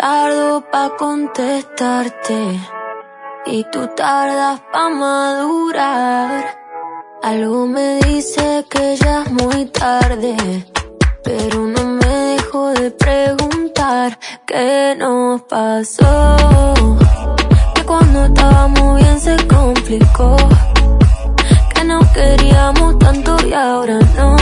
tardo pa' contestarte y tú tardas pa' madurar. Algo me dice que ya es muy tarde, pero no me dejo de preguntar qué nos pasó. Que cuando estábamos bien se complicó, que nos queríamos tanto y ahora no.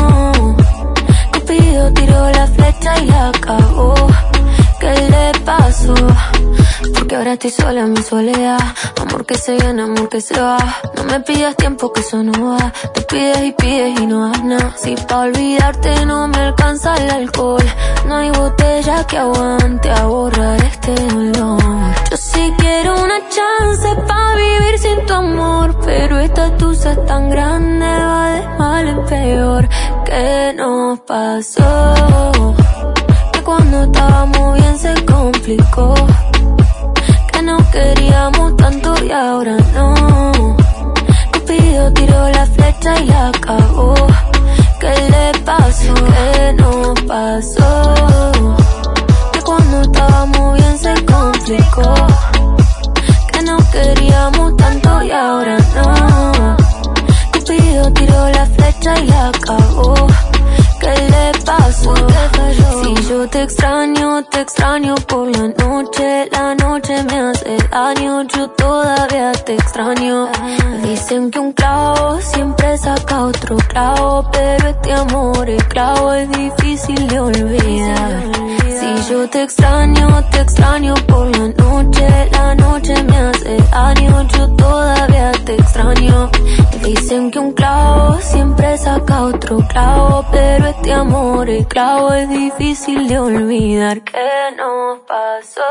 Cupido tiró la flecha y la cagó. ¿Qué le pasó? Porque ahora estoy sola en mi soledad. Amor que se viene, amor que se va. No me pidas tiempo que eso no va. Te pides y no das nada. Si pa' olvidarte no me alcanza el alcohol, no hay botella que aguante a borrar este dolor. Yo sí quiero una chance pa' vivir sin tu amor, pero esta tusa es tan grande, va de mal en peor. ¿Qué nos pasó? Que cuando estábamos bien se complicó, que nos queríamos tanto y ahora no. Cupido tiró la flecha y la cagó. ¿Qué le pasó? ¿Qué nos pasó? Que cuando estábamos bien se complicó, que nos queríamos tanto y ahora no. Cupido tiró la flecha y la cagó. ¿Qué le pasó? Si yo te extraño por la noche me hace daño, yo todavía te extraño. Dicen que un clavo siempre saca otro clavo, pero este amor, el clavo es difícil de olvidar. Si yo te extraño por la noche me hace daño, yo todavía te extraño. Dicen que un clavo siempre saca otro clavo, pero este amor, el clavo es difícil de olvidar. ¿Qué nos pasó?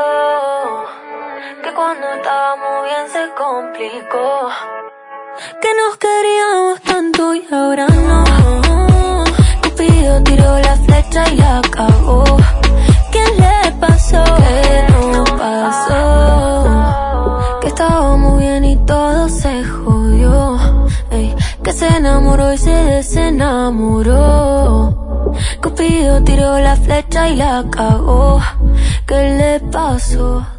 Que cuando estábamos bien se complicó, que nos queríamos tanto y ahora no. Cupido tiró la flecha y la cagó. ¿Qué le pasó? ¿Qué nos pasó? Que estábamos bien y todo se jodió. Ey, que se enamoró y se desenamoró. Cupido tiró la flecha y la cagó. ¿Qué le pasó?